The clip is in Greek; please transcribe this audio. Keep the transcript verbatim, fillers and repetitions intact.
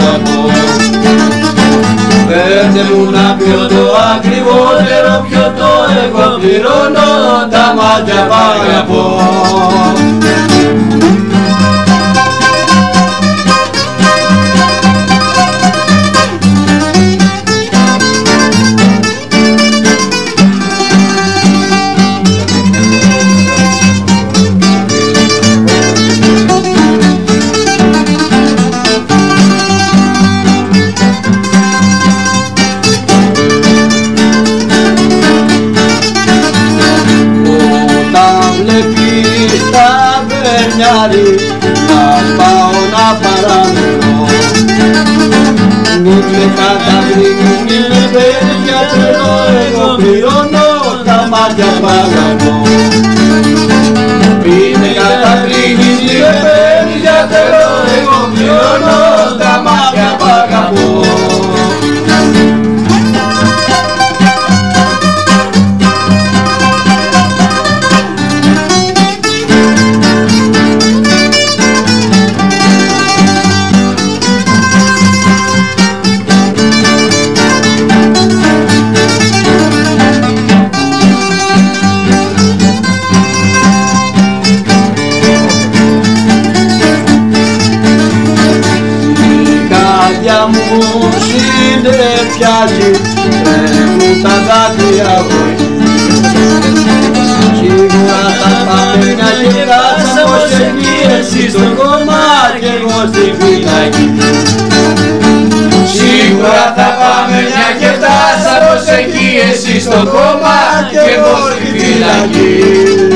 αγαπώ. Φέρτε μου να πιω το ακριβότερο πιωτό, εγώ πληρώνω τα μάτια που αγαπώ. Να πάω να παραμελώ, μην με καταβρίνεις, μην με παίρνεις για τρελό, εγώ πληρώνω τα μάτια που αγαπώ. Μην με καταβρίνεις, μην με παίρνεις για τρελό, εγώ πληρώνω τα μάτια που αγαπώ. Μου συνδεφιάζει, τρέχουν τα δάκρυα μου. Σίγουρα θα πάμε μια και φτάσαμε ως εκεί, εσύ στο κόμμα και εγώ στη φυλακή. Σίγουρα θα πάμε μια και φτάσαμε ως εκεί, εσύ στο κόμμα και εγώ στη φυλακή.